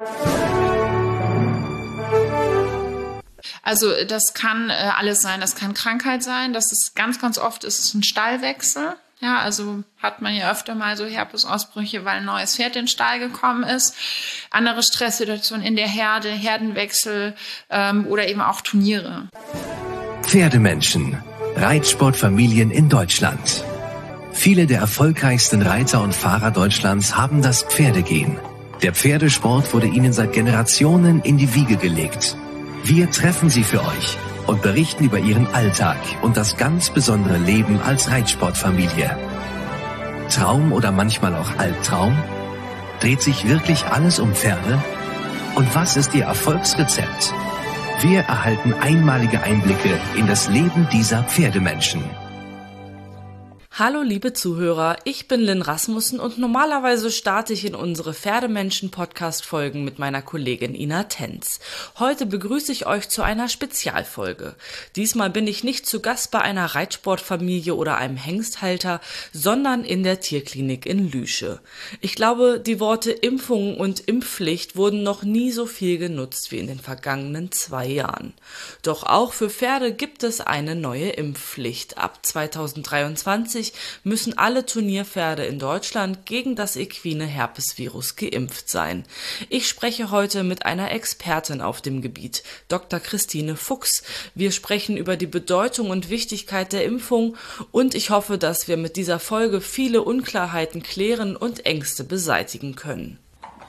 Also das kann alles sein. Das kann Krankheit sein. Das ist ganz, ganz oft ist es ein Stallwechsel. Ja, also hat man ja öfter mal so Herpesausbrüche, weil ein neues Pferd in den Stall gekommen ist. Andere Stresssituationen in der Herde, Herdenwechsel oder eben auch Turniere. Pferdemenschen, Reitsportfamilien in Deutschland. Viele der erfolgreichsten Reiter und Fahrer Deutschlands haben das Pferdegen. Der Pferdesport wurde ihnen seit Generationen in die Wiege gelegt. Wir treffen sie für euch und berichten über ihren Alltag und das ganz besondere Leben als Reitsportfamilie. Traum oder manchmal auch Albtraum? Dreht sich wirklich alles um Pferde? Und was ist ihr Erfolgsrezept? Wir erhalten einmalige Einblicke in das Leben dieser Pferdemenschen. Hallo liebe Zuhörer, ich bin Lynn Rasmussen und normalerweise starte ich in unsere Pferdemenschen-Podcast-Folgen mit meiner Kollegin Ina Tenz. Heute begrüße ich euch zu einer Spezialfolge. Diesmal bin ich nicht zu Gast bei einer Reitsportfamilie oder einem Hengsthalter, sondern in der Tierklinik in Lüsche. Ich glaube, die Worte Impfung und Impfpflicht wurden noch nie so viel genutzt wie in den vergangenen 2 Jahren. Doch auch für Pferde gibt es eine neue Impfpflicht. Ab 2023 müssen alle Turnierpferde in Deutschland gegen das equine Herpesvirus geimpft sein. Ich spreche heute mit einer Expertin auf dem Gebiet, Dr. Christine Fuchs. Wir sprechen über die Bedeutung und Wichtigkeit der Impfung und ich hoffe, dass wir mit dieser Folge viele Unklarheiten klären und Ängste beseitigen können.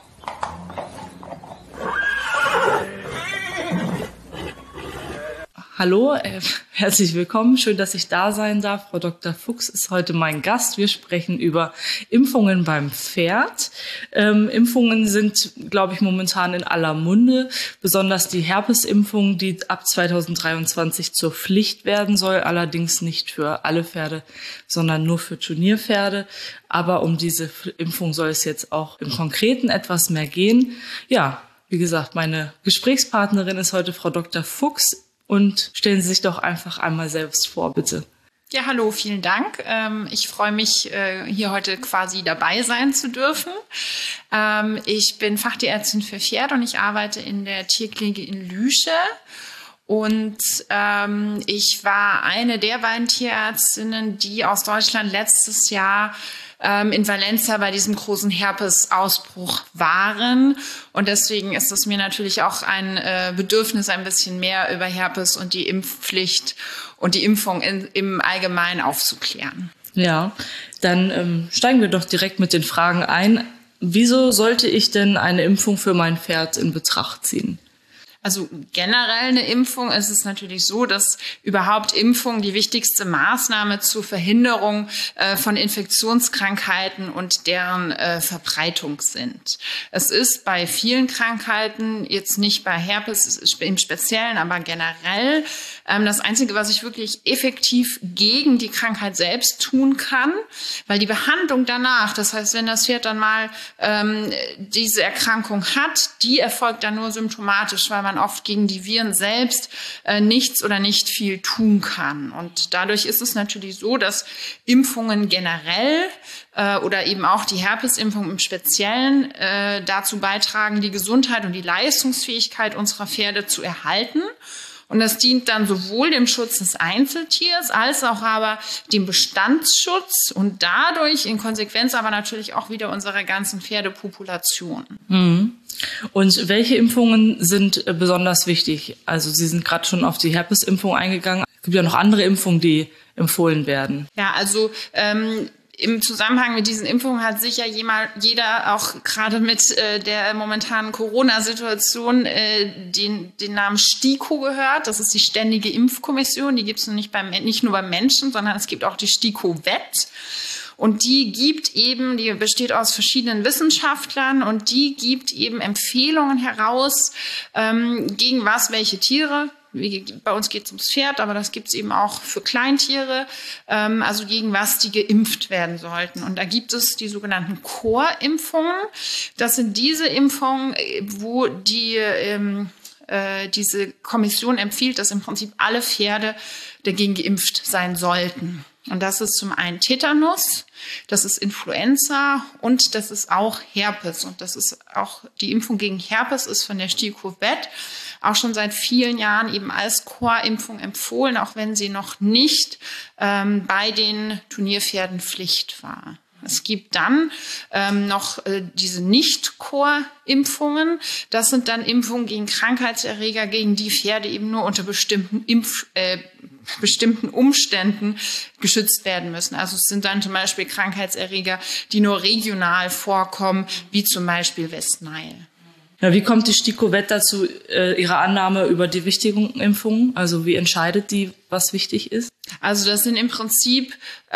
Hallo, herzlich willkommen. Schön, dass ich da sein darf. Frau Dr. Fuchs ist heute mein Gast. Wir sprechen über Impfungen beim Pferd. Impfungen sind, glaube ich, momentan in aller Munde. Besonders die Herpesimpfung, die ab 2023 zur Pflicht werden soll. Allerdings nicht für alle Pferde, sondern nur für Turnierpferde. Aber um diese Impfung soll es jetzt auch im Konkreten etwas mehr gehen. Ja, wie gesagt, meine Gesprächspartnerin ist heute Frau Dr. Fuchs. Und stellen Sie sich doch einfach einmal selbst vor, bitte. Ja, hallo, vielen Dank. Ich freue mich, hier heute quasi dabei sein zu dürfen. Ich bin Fachtierärztin für Pferde und ich arbeite in der Tierklinik in Lüsche. Und ich war eine der beiden Tierärztinnen, die aus Deutschland letztes Jahr in Valencia bei diesem großen Herpesausbruch waren. Und deswegen ist es mir natürlich auch ein Bedürfnis, ein bisschen mehr über Herpes und die Impfpflicht und die Impfung im Allgemeinen aufzuklären. Ja, dann steigen wir doch direkt mit den Fragen ein. Wieso sollte ich denn eine Impfung für mein Pferd in Betracht ziehen? Also generell eine Impfung ist es natürlich so, dass überhaupt Impfung die wichtigste Maßnahme zur Verhinderung von Infektionskrankheiten und deren Verbreitung sind. Es ist bei vielen Krankheiten, jetzt nicht bei Herpes im Speziellen, aber generell das Einzige, was ich wirklich effektiv gegen die Krankheit selbst tun kann, weil die Behandlung danach, das heißt, wenn das Pferd dann mal diese Erkrankung hat, die erfolgt dann nur symptomatisch, weil man oft gegen die Viren selbst nichts oder nicht viel tun kann. Und dadurch ist es natürlich so, dass Impfungen generell oder eben auch die Herpesimpfung im Speziellen dazu beitragen, die Gesundheit und die Leistungsfähigkeit unserer Pferde zu erhalten. Und das dient dann sowohl dem Schutz des Einzeltiers als auch aber dem Bestandsschutz und dadurch in Konsequenz aber natürlich auch wieder unserer ganzen Pferdepopulation. Mhm. Und welche Impfungen sind besonders wichtig? Also Sie sind gerade schon auf die Herpesimpfung eingegangen. Es gibt ja noch andere Impfungen, die empfohlen werden. Ja, also im Zusammenhang mit diesen Impfungen hat sicher jeder auch gerade mit der momentanen Corona-Situation den Namen STIKO gehört. Das ist die Ständige Impfkommission. Die gibt es nicht nur beim Menschen, sondern es gibt auch die STIKO-Vet. Und die besteht aus verschiedenen Wissenschaftlern und die gibt eben Empfehlungen heraus, gegen welche Tiere. Bei uns geht es ums Pferd, aber das gibt es eben auch für Kleintiere, also gegen was die geimpft werden sollten. Und da gibt es die sogenannten Core-Impfungen. Das sind diese Impfungen, wo die diese Kommission empfiehlt, dass im Prinzip alle Pferde dagegen geimpft sein sollten. Und das ist zum einen Tetanus, das ist Influenza und das ist auch Herpes. Und das ist auch die Impfung gegen Herpes ist von der STIKO Vet auch schon seit vielen Jahren eben als Core-Impfung empfohlen, auch wenn sie noch nicht bei den Turnierpferden Pflicht war. Es gibt dann noch diese Nicht-Core-Impfungen. Das sind dann Impfungen gegen Krankheitserreger, gegen die Pferde eben nur unter bestimmten Umständen geschützt werden müssen. Also es sind dann zum Beispiel Krankheitserreger, die nur regional vorkommen, wie zum Beispiel West Nile. Ja, wie kommt die STIKO Vet dazu, ihre Annahme über die wichtigen Impfungen? Also wie entscheidet die, was wichtig ist? Also das sind im Prinzip,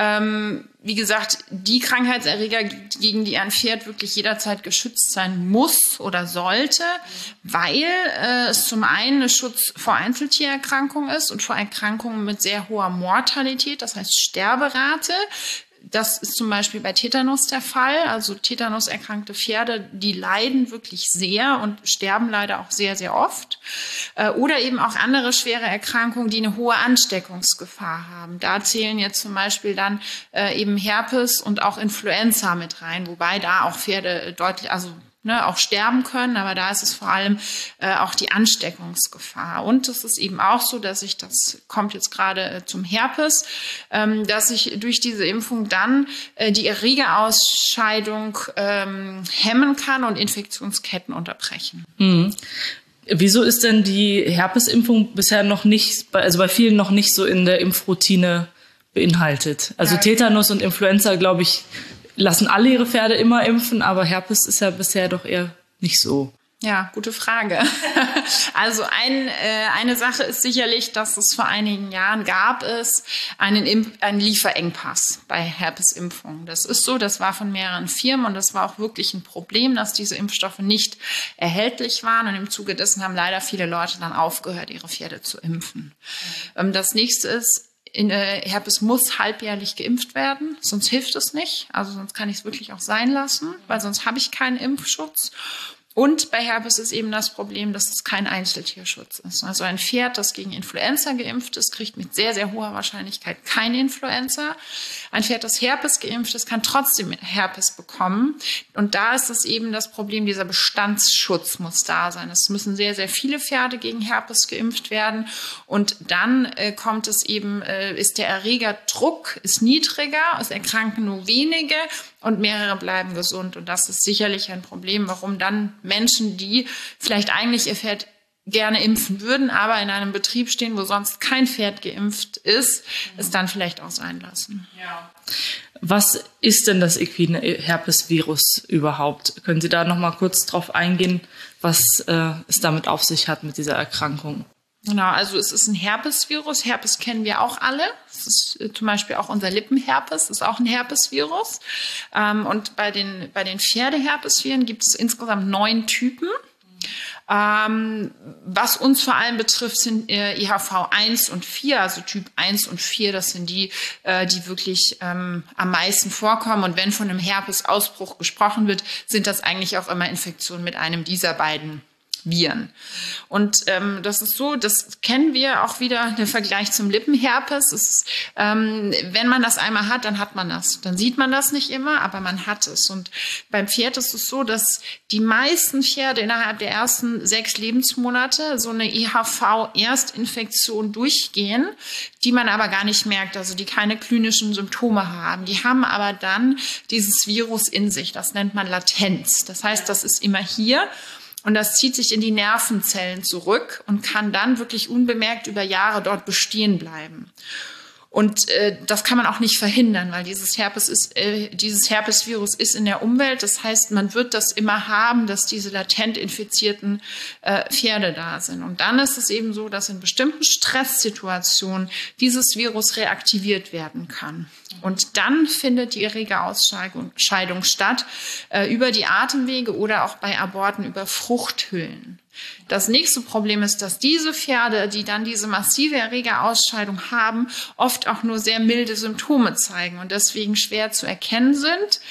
wie gesagt, die Krankheitserreger, gegen die ein Pferd wirklich jederzeit geschützt sein muss oder sollte, weil es zum einen ein Schutz vor Einzeltiererkrankungen ist und vor Erkrankungen mit sehr hoher Mortalität, das heißt Sterberate. Das ist zum Beispiel bei Tetanus der Fall. Also Tetanus erkrankte Pferde, die leiden wirklich sehr und sterben leider auch sehr, sehr oft. Oder eben auch andere schwere Erkrankungen, die eine hohe Ansteckungsgefahr haben. Da zählen jetzt zum Beispiel dann eben Herpes und auch Influenza mit rein, wobei da auch Pferde deutlich, auch sterben können, aber da ist es vor allem auch die Ansteckungsgefahr. Und es ist eben auch so, das kommt jetzt gerade zum Herpes, dass sich durch diese Impfung dann die Erregerausscheidung hemmen kann und Infektionsketten unterbrechen. Mhm. Wieso ist denn die Herpesimpfung bisher noch nicht, also bei vielen noch nicht so in der Impfroutine beinhaltet? Also Tetanus und Influenza, glaube ich, lassen alle ihre Pferde immer impfen, aber Herpes ist ja bisher doch eher nicht so. Ja, gute Frage. Also eine Sache ist sicherlich, dass es vor einigen Jahren gab es einen Lieferengpass bei Herpesimpfungen. Das ist so, das war von mehreren Firmen und das war auch wirklich ein Problem, dass diese Impfstoffe nicht erhältlich waren und im Zuge dessen haben leider viele Leute dann aufgehört, ihre Pferde zu impfen. Das nächste ist, Herpes muss halbjährlich geimpft werden, sonst hilft es nicht. Also sonst kann ich es wirklich auch sein lassen, weil sonst habe ich keinen Impfschutz. Und bei Herpes ist eben das Problem, dass es kein Einzeltierschutz ist. Also ein Pferd, das gegen Influenza geimpft ist, kriegt mit sehr, sehr hoher Wahrscheinlichkeit keine Influenza. Ein Pferd, das Herpes geimpft ist, kann trotzdem Herpes bekommen. Und da ist es eben das Problem, dieser Bestandsschutz muss da sein. Es müssen sehr, sehr viele Pferde gegen Herpes geimpft werden. Und dann kommt es eben, ist der Erregerdruck ist niedriger, es erkranken nur wenige und mehrere bleiben gesund. Und das ist sicherlich ein Problem, warum dann Menschen, die vielleicht eigentlich ihr Pferd gerne impfen würden, aber in einem Betrieb stehen, wo sonst kein Pferd geimpft ist, es dann vielleicht auch sein lassen. Ja. Was ist denn das equine Herpesvirus überhaupt? Können Sie da noch mal kurz drauf eingehen, was es damit auf sich hat mit dieser Erkrankung? Genau, also es ist ein Herpesvirus. Herpes kennen wir auch alle. Es ist zum Beispiel auch unser Lippenherpes, ist auch ein Herpesvirus. Und bei den Pferdeherpesviren gibt es insgesamt 9 Typen. Was uns vor allem betrifft, sind IHV 1 und 4, also Typ 1 und 4, das sind die wirklich am meisten vorkommen. Und wenn von einem Herpesausbruch gesprochen wird, sind das eigentlich auch immer Infektionen mit einem dieser beiden Viren. Und das ist so, das kennen wir auch wieder, der Vergleich zum Lippenherpes. Ist, wenn man das einmal hat, dann hat man das. Dann sieht man das nicht immer, aber man hat es. Und beim Pferd ist es so, dass die meisten Pferde innerhalb der ersten 6 Lebensmonate so eine IHV-Erstinfektion durchgehen, die man aber gar nicht merkt, also die keine klinischen Symptome haben. Die haben aber dann dieses Virus in sich. Das nennt man Latenz. Das heißt, das ist immer hier. Und das zieht sich in die Nervenzellen zurück und kann dann wirklich unbemerkt über Jahre dort bestehen bleiben. Und das kann man auch nicht verhindern, weil dieses Herpesvirus ist in der Umwelt. Das heißt, man wird das immer haben, dass diese latent infizierten Pferde da sind. Und dann ist es eben so, dass in bestimmten Stresssituationen dieses Virus reaktiviert werden kann. Und dann findet die Erregerausscheidung statt über die Atemwege oder auch bei Aborten über Fruchthüllen. Das nächste Problem ist, dass diese Pferde, die dann diese massive Erregerausscheidung haben, oft auch nur sehr milde Symptome zeigen und deswegen schwer zu erkennen sind.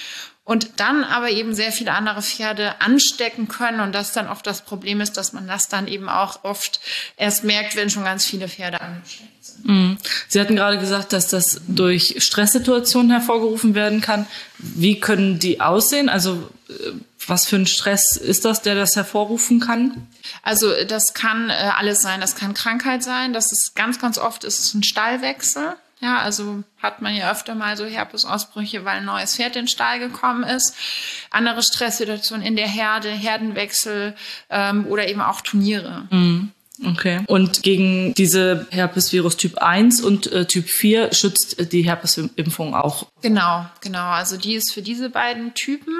und dann aber eben sehr viele andere Pferde anstecken können und das dann oft das Problem ist, dass man das dann eben auch oft erst merkt, wenn schon ganz viele Pferde angesteckt sind. Sie hatten gerade gesagt, dass das durch Stresssituationen hervorgerufen werden kann. Wie können die aussehen? Also was für ein Stress ist das, der das hervorrufen kann? Also das kann alles sein. Das kann Krankheit sein. Das ist ganz, ganz oft ist es ein Stallwechsel. Ja, also hat man ja öfter mal so Herpesausbrüche, weil ein neues Pferd in den Stall gekommen ist. Andere Stresssituationen in der Herde, Herdenwechsel oder eben auch Turniere. Okay. Und gegen diese Herpesvirus Typ 1 und Typ 4 schützt die Herpesimpfung auch? Genau. Also die ist für diese beiden Typen.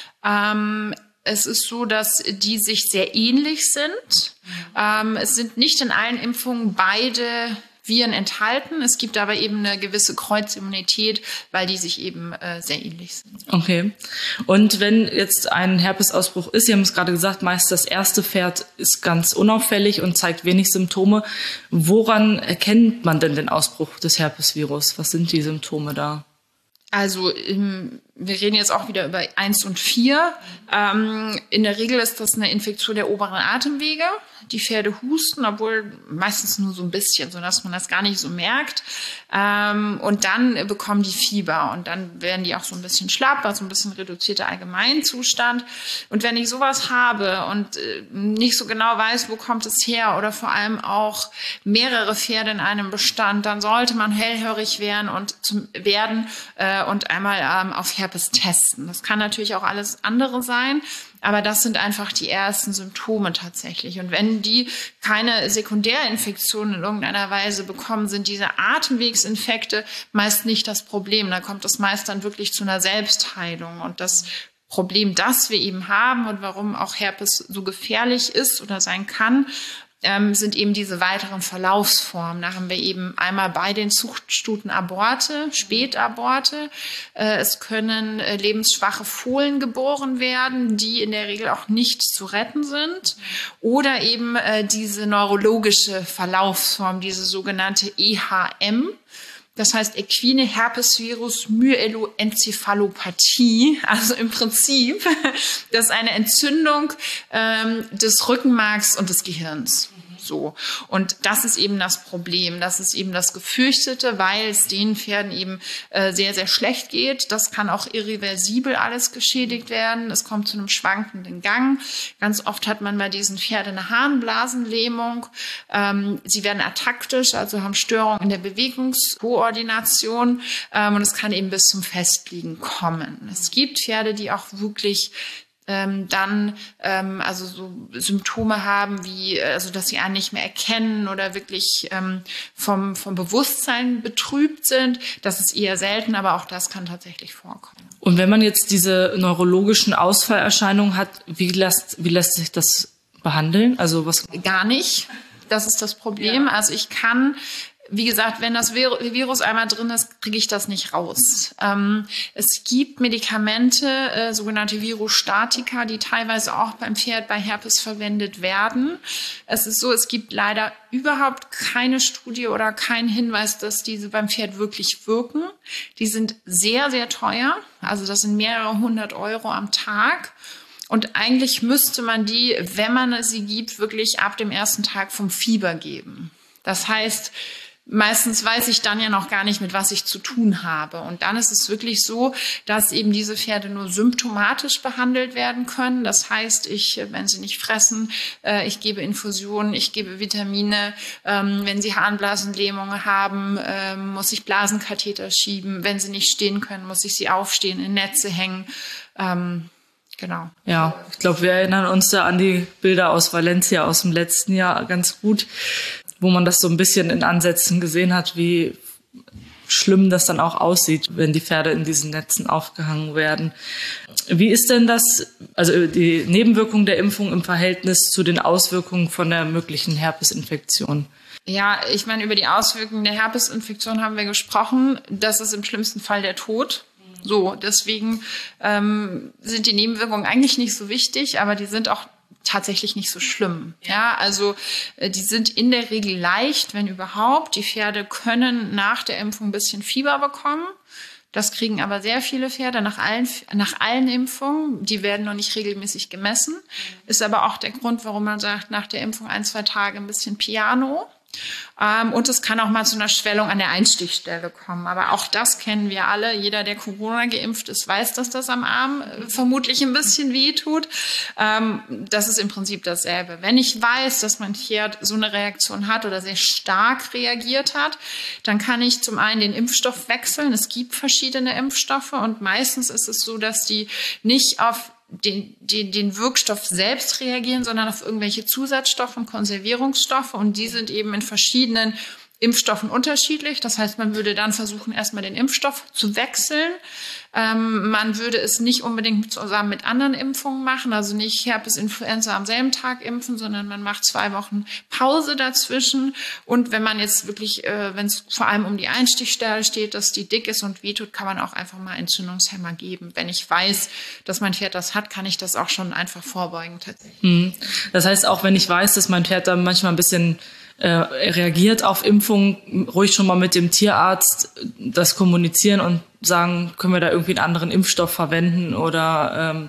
Es ist so, dass die sich sehr ähnlich sind. Es sind nicht in allen Impfungen beide Viren enthalten. Es gibt aber eben eine gewisse Kreuzimmunität, weil die sich eben sehr ähnlich sind. Okay. Und wenn jetzt ein Herpesausbruch ist, Sie haben es gerade gesagt, meist das erste Pferd ist ganz unauffällig und zeigt wenig Symptome. Woran erkennt man denn den Ausbruch des Herpesvirus? Was sind die Symptome da? Also wir reden jetzt auch wieder über 1 und 4. In der Regel ist das eine Infektion der oberen Atemwege. Die Pferde husten, obwohl meistens nur so ein bisschen, sodass man das gar nicht so merkt. Und dann bekommen die Fieber und dann werden die auch so ein bisschen schlapp, also ein bisschen reduzierter Allgemeinzustand. Und wenn ich sowas habe und nicht so genau weiß, wo kommt es her oder vor allem auch mehrere Pferde in einem Bestand, dann sollte man hellhörig werden und einmal auf Herpes testen. Das kann natürlich auch alles andere sein, aber das sind einfach die ersten Symptome tatsächlich. Und wenn die keine Sekundärinfektionen in irgendeiner Weise bekommen, sind diese Atemwegsinfekte meist nicht das Problem. Da kommt es meist dann wirklich zu einer Selbstheilung. Und das Problem, das wir eben haben und warum auch Herpes so gefährlich ist oder sein kann, sind eben diese weiteren Verlaufsformen. Da haben wir eben einmal bei den Zuchtstuten Aborte, Spätaborte. Es können lebensschwache Fohlen geboren werden, die in der Regel auch nicht zu retten sind. Oder eben diese neurologische Verlaufsform, diese sogenannte EHM. Das heißt Equine Herpesvirus Myeloenzephalopathie, also im Prinzip, das ist eine Entzündung des Rückenmarks und des Gehirns. So. Und das ist eben das Problem. Das ist eben das Gefürchtete, weil es den Pferden eben sehr, sehr schlecht geht. Das kann auch irreversibel alles geschädigt werden. Es kommt zu einem schwankenden Gang. Ganz oft hat man bei diesen Pferden eine Harnblasenlähmung. Sie werden ataktisch, also haben Störungen in der Bewegungskoordination. Und es kann eben bis zum Festliegen kommen. Es gibt Pferde, die auch wirklich also so Symptome haben wie, also dass sie einen nicht mehr erkennen oder wirklich vom Bewusstsein betrübt sind. Das ist eher selten, aber auch das kann tatsächlich vorkommen. Und wenn man jetzt diese neurologischen Ausfallerscheinungen hat, wie lässt sich das behandeln? Also was? Gar nicht. Das ist das Problem. Ja. Also ich kann, wie gesagt, wenn das Virus einmal drin ist, kriege ich das nicht raus. Es gibt Medikamente, sogenannte Virostatika, die teilweise auch beim Pferd bei Herpes verwendet werden. Es ist so, es gibt leider überhaupt keine Studie oder keinen Hinweis, dass diese beim Pferd wirklich wirken. Die sind sehr, sehr teuer. Also das sind mehrere 100 € am Tag. Und eigentlich müsste man die, wenn man sie gibt, wirklich ab dem ersten Tag vom Fieber geben. Das heißt, meistens weiß ich dann ja noch gar nicht, mit was ich zu tun habe. Und dann ist es wirklich so, dass eben diese Pferde nur symptomatisch behandelt werden können. Das heißt, wenn sie nicht fressen, ich gebe Infusionen, ich gebe Vitamine. Wenn sie Harnblasenlähmungen haben, muss ich Blasenkatheter schieben. Wenn sie nicht stehen können, muss ich sie aufstehen, in Netze hängen. Genau. Ja, ich glaube, wir erinnern uns da an die Bilder aus Valencia aus dem letzten Jahr ganz gut, wo man das so ein bisschen in Ansätzen gesehen hat, wie schlimm das dann auch aussieht, wenn die Pferde in diesen Netzen aufgehangen werden. Wie ist denn das, also die Nebenwirkung der Impfung im Verhältnis zu den Auswirkungen von der möglichen Herpesinfektion? Ja, ich meine, über die Auswirkungen der Herpesinfektion haben wir gesprochen. Das ist im schlimmsten Fall der Tod. So, deswegen sind die Nebenwirkungen eigentlich nicht so wichtig, aber die sind auch tatsächlich nicht so schlimm. Ja, also die sind in der Regel leicht, wenn überhaupt. Die Pferde können nach der Impfung ein bisschen Fieber bekommen. Das kriegen aber sehr viele Pferde nach allen Impfungen. Die werden noch nicht regelmäßig gemessen. Ist aber auch der Grund, warum man sagt, nach der Impfung 1-2 Tage ein bisschen Piano. Und es kann auch mal zu einer Schwellung an der Einstichstelle kommen. Aber auch das kennen wir alle. Jeder, der Corona geimpft ist, weiß, dass das am Arm vermutlich ein bisschen weh tut. Das ist im Prinzip dasselbe. Wenn ich weiß, dass mein Pferd so eine Reaktion hat oder sehr stark reagiert hat, dann kann ich zum einen den Impfstoff wechseln. Es gibt verschiedene Impfstoffe und meistens ist es so, dass die nicht auf den Wirkstoff selbst reagieren, sondern auf irgendwelche Zusatzstoffe und Konservierungsstoffe. Und die sind eben in verschiedenen Impfstoffen unterschiedlich. Das heißt, man würde dann versuchen, erstmal den Impfstoff zu wechseln. Man würde es nicht unbedingt zusammen mit anderen Impfungen machen, also nicht Herpes, Influenza am selben Tag impfen, sondern man macht 2 Wochen Pause dazwischen. Und wenn man jetzt wirklich, wenn es vor allem um die Einstichstelle steht, dass die dick ist und wehtut, kann man auch einfach mal Entzündungshemmer geben. Wenn ich weiß, dass mein Pferd das hat, kann ich das auch schon einfach vorbeugen tatsächlich. Das heißt, auch wenn ich weiß, dass mein Pferd da manchmal ein bisschen reagiert auf Impfungen, ruhig schon mal mit dem Tierarzt das kommunizieren und sagen, können wir da irgendwie einen anderen Impfstoff verwenden oder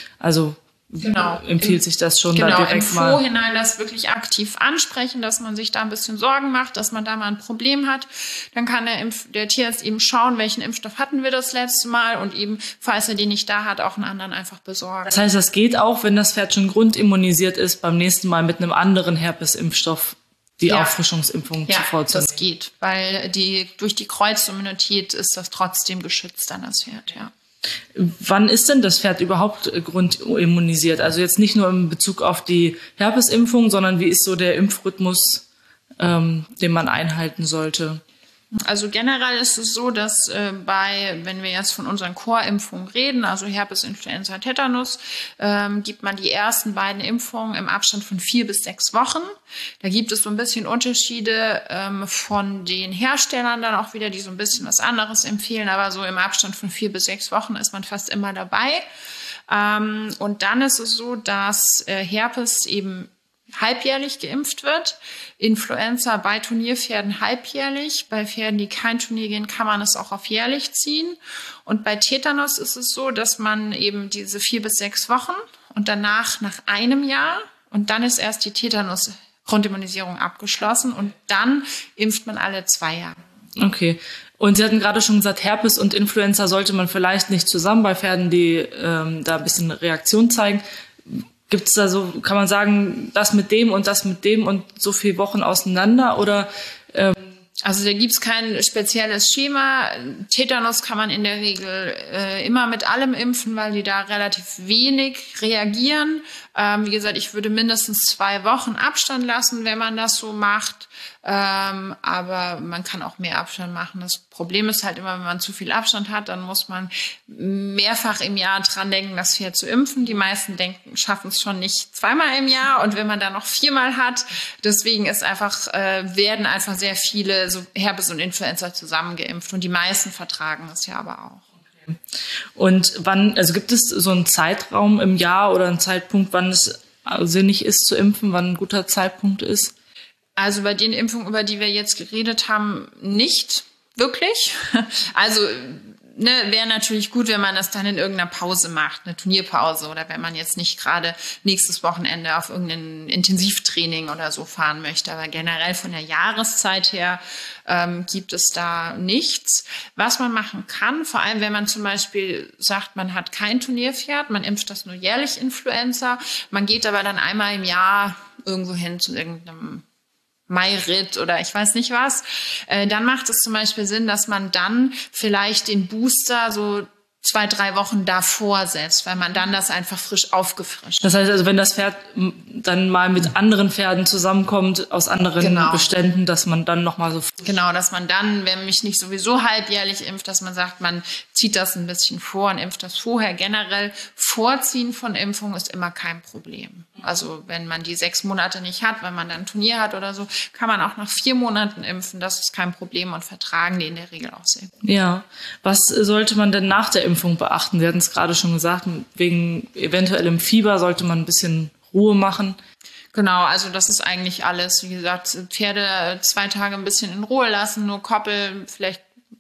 empfiehlt sich das schon da direkt im Vorhinein das wirklich aktiv ansprechen, dass man sich da ein bisschen Sorgen macht, dass man da mal ein Problem hat. Dann kann der Tierarzt eben schauen, welchen Impfstoff hatten wir das letzte Mal und eben, falls er den nicht da hat, auch einen anderen einfach besorgen. Das heißt, das geht auch, wenn das Pferd schon grundimmunisiert ist, beim nächsten Mal mit einem anderen Herpesimpfstoff die Auffrischungsimpfung zu vorzunehmen. Das geht, weil durch die Kreuzimmunität ist das trotzdem geschützt an das Pferd, ja. Wann ist denn das Pferd überhaupt grundimmunisiert? Also jetzt nicht nur in Bezug auf die Herpesimpfung, sondern wie ist so der Impfrhythmus, den man einhalten sollte? Also generell ist es so, dass wenn wir jetzt von unseren Core-Impfungen reden, also Herpes, Influenza, Tetanus, gibt man die ersten beiden Impfungen im Abstand von 4 bis 6 Wochen. Da gibt es so ein bisschen Unterschiede von den Herstellern dann auch wieder, die so ein bisschen was anderes empfehlen, aber so im Abstand von 4 bis 6 Wochen ist man fast immer dabei. Und dann ist es so, dass Herpes eben halbjährlich geimpft wird. Influenza bei Turnierpferden halbjährlich. Bei Pferden, die kein Turnier gehen, kann man es auch auf jährlich ziehen. Und bei Tetanus ist es so, dass man eben diese 4 bis 6 Wochen und danach nach einem Jahr und dann ist erst die Tetanus-Grundimmunisierung abgeschlossen und dann impft man alle 2 Jahre. Okay. Und Sie hatten gerade schon gesagt, Herpes und Influenza sollte man vielleicht nicht zusammen bei Pferden, die da ein bisschen Reaktion zeigen. Gibt es da so, kann man sagen, das mit dem und so viele Wochen auseinander oder? Also da gibt's kein spezielles Schema. Tetanus kann man in der Regel immer mit allem impfen, weil die da relativ wenig reagieren. Wie gesagt, ich würde mindestens 2 Wochen Abstand lassen, wenn man das so macht. Aber man kann auch mehr Abstand machen. Das Problem ist halt immer, wenn man zu viel Abstand hat, dann muss man mehrfach im Jahr dran denken, das Pferd zu impfen. Die meisten schaffen es schon nicht 2-mal im Jahr. Und wenn man dann noch 4-mal hat, deswegen werden einfach sehr viele so Herpes und Influenza zusammen geimpft. Und die meisten vertragen das ja aber auch. Und gibt es so einen Zeitraum im Jahr oder einen Zeitpunkt, wann es sinnig ist zu impfen, wann ein guter Zeitpunkt ist? Also bei den Impfungen, über die wir jetzt geredet haben, nicht wirklich. Also wäre natürlich gut, wenn man das dann in irgendeiner Pause macht, eine Turnierpause oder wenn man jetzt nicht gerade nächstes Wochenende auf irgendein Intensivtraining oder so fahren möchte. Aber generell von der Jahreszeit her gibt es da nichts. Was man machen kann, vor allem wenn man zum Beispiel sagt, man hat kein Turnierpferd, man impft das nur jährlich Influenza, man geht aber dann einmal im Jahr irgendwo hin zu irgendeinem Mairitt oder ich weiß nicht was, dann macht es zum Beispiel Sinn, dass man dann vielleicht den Booster so 2-3 Wochen davor setzt, weil man dann das einfach frisch aufgefrischt. Das heißt also, wenn das Pferd dann mal mit anderen Pferden zusammenkommt, aus anderen Beständen, dass man dann nochmal so... Genau, dass man dann, wenn mich nicht sowieso halbjährlich impft, dass man sagt, man zieht das ein bisschen vor und impft das vorher. Generell Vorziehen von Impfungen ist immer kein Problem. Also wenn man die 6 Monate nicht hat, wenn man dann ein Turnier hat oder so, kann man auch nach 4 Monaten impfen. Das ist kein Problem und vertragen die in der Regel auch sehr gut. Ja, was sollte man denn nach der Impfung beachten? Wir hatten es gerade schon gesagt, wegen eventuellem Fieber sollte man ein bisschen Ruhe machen. Genau, also das ist eigentlich alles. Wie gesagt, Pferde 2 Tage ein bisschen in Ruhe lassen, nur Koppel, vielleicht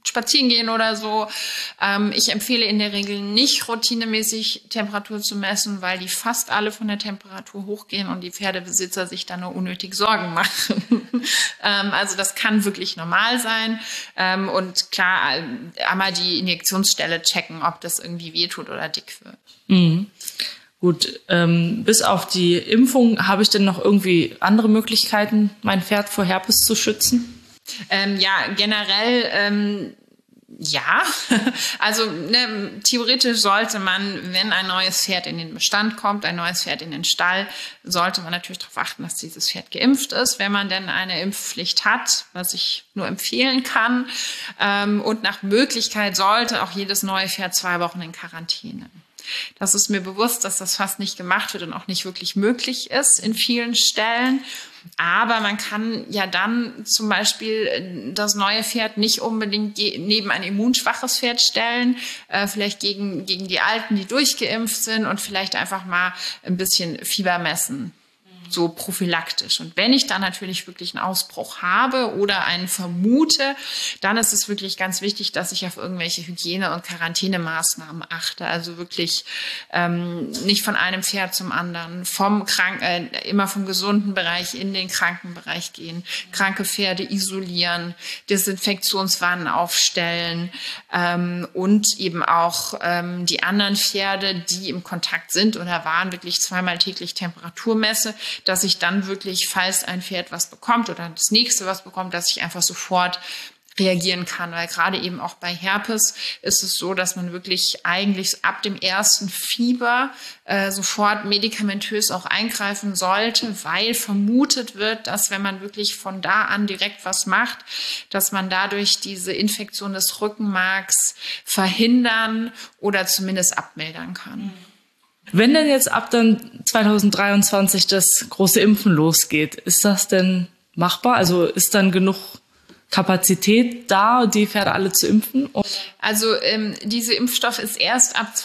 spazieren gehen oder so. Ich empfehle in der Regel nicht routinemäßig Temperatur zu messen, weil die fast alle von der Temperatur hochgehen und die Pferdebesitzer sich dann nur unnötig Sorgen machen. Also das kann wirklich normal sein. Und klar, einmal die Injektionsstelle checken, ob das irgendwie wehtut oder dick wird. Mhm. Gut, bis auf die Impfung, habe ich denn noch irgendwie andere Möglichkeiten, mein Pferd vor Herpes zu schützen? Ja, generell ja. Also theoretisch sollte man, wenn ein neues Pferd in den Bestand kommt, ein neues Pferd in den Stall, sollte man natürlich darauf achten, dass dieses Pferd geimpft ist, wenn man denn eine Impfpflicht hat, was ich nur empfehlen kann. Und nach Möglichkeit sollte auch jedes neue Pferd 2 Wochen in Quarantäne. Das ist mir bewusst, dass das fast nicht gemacht wird und auch nicht wirklich möglich ist in vielen Stellen. Aber man kann ja dann zum Beispiel das neue Pferd nicht unbedingt neben ein immunschwaches Pferd stellen, vielleicht gegen die Alten, die durchgeimpft sind, und vielleicht einfach mal ein bisschen Fieber messen. So prophylaktisch. Und wenn ich dann natürlich wirklich einen Ausbruch habe oder einen vermute, dann ist es wirklich ganz wichtig, dass ich auf irgendwelche Hygiene- und Quarantänemaßnahmen achte. Also wirklich nicht von einem Pferd zum anderen, immer vom gesunden Bereich in den kranken Bereich gehen, kranke Pferde isolieren, Desinfektionswannen aufstellen und eben auch die anderen Pferde, die im Kontakt sind oder waren, wirklich 2-mal täglich Temperatur messe, dass ich dann wirklich, falls ein Pferd was bekommt oder das nächste was bekommt, dass ich einfach sofort reagieren kann. Weil gerade eben auch bei Herpes ist es so, dass man wirklich eigentlich ab dem ersten Fieber sofort medikamentös auch eingreifen sollte, weil vermutet wird, dass wenn man wirklich von da an direkt was macht, dass man dadurch diese Infektion des Rückenmarks verhindern oder zumindest abmildern kann. Wenn denn jetzt ab dann 2023 das große Impfen losgeht, ist das denn machbar? Also ist dann genug Kapazität da, die Pferde alle zu impfen? Also diese Impfstoff ist erst ab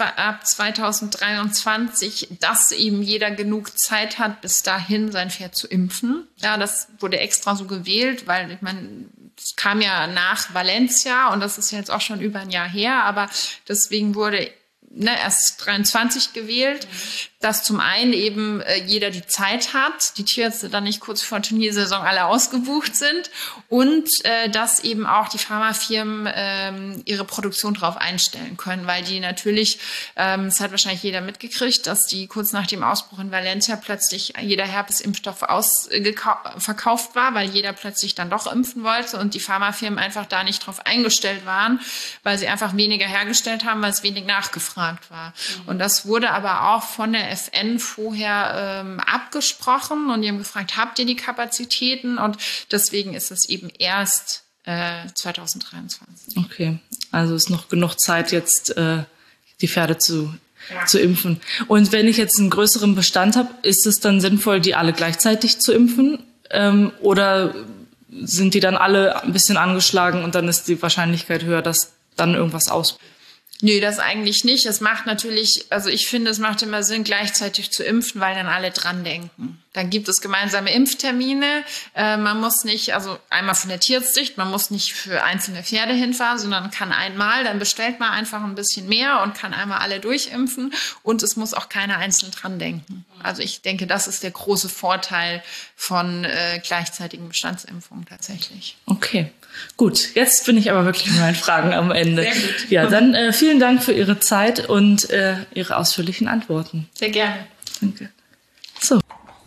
2023, dass eben jeder genug Zeit hat, bis dahin sein Pferd zu impfen. Ja, das wurde extra so gewählt, weil ich meine, es kam ja nach Valencia und das ist jetzt auch schon über ein Jahr her, aber deswegen wurde erst 23 gewählt, dass zum einen eben jeder die Zeit hat, die Tierärzte dann nicht kurz vor Turniersaison alle ausgebucht sind und dass eben auch die Pharmafirmen ihre Produktion darauf einstellen können, weil die natürlich, das hat wahrscheinlich jeder mitgekriegt, dass die kurz nach dem Ausbruch in Valencia plötzlich jeder Herpesimpfstoff verkauft war, weil jeder plötzlich dann doch impfen wollte und die Pharmafirmen einfach da nicht drauf eingestellt waren, weil sie einfach weniger hergestellt haben, weil es wenig nachgefragt war. Und das wurde aber auch von der FN vorher abgesprochen und die haben gefragt, habt ihr die Kapazitäten? Und deswegen ist es eben erst 2023. Okay, also ist noch genug Zeit jetzt die Pferde zu impfen. Und wenn ich jetzt einen größeren Bestand habe, ist es dann sinnvoll, die alle gleichzeitig zu impfen? Oder sind die dann alle ein bisschen angeschlagen und dann ist die Wahrscheinlichkeit höher, dass dann irgendwas ausbricht? Nee, das eigentlich nicht. Es macht natürlich, also ich finde, es macht immer Sinn, gleichzeitig zu impfen, weil dann alle dran denken. Dann gibt es gemeinsame Impftermine. Man muss nicht, also einmal von der Tierarztsicht, man muss nicht für einzelne Pferde hinfahren, sondern kann einmal, dann bestellt man einfach ein bisschen mehr und kann einmal alle durchimpfen und es muss auch keiner einzeln dran denken. Also ich denke, das ist der große Vorteil von gleichzeitigen Bestandsimpfungen tatsächlich. Okay, gut. Jetzt bin ich aber wirklich mit meinen Fragen am Ende. Sehr gut. Ja, dann vielen Dank für Ihre Zeit und Ihre ausführlichen Antworten. Sehr gerne. Danke. So.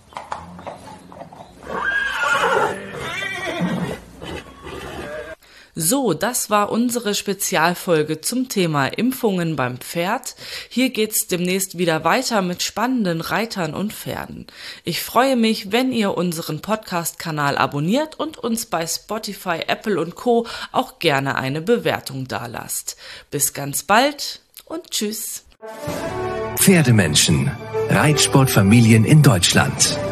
So, das war unsere Spezialfolge zum Thema Impfungen beim Pferd. Hier geht's demnächst wieder weiter mit spannenden Reitern und Pferden. Ich freue mich, wenn ihr unseren Podcast-Kanal abonniert und uns bei Spotify, Apple und Co. auch gerne eine Bewertung dalasst. Bis ganz bald und tschüss. Pferdemenschen. Reitsportfamilien in Deutschland.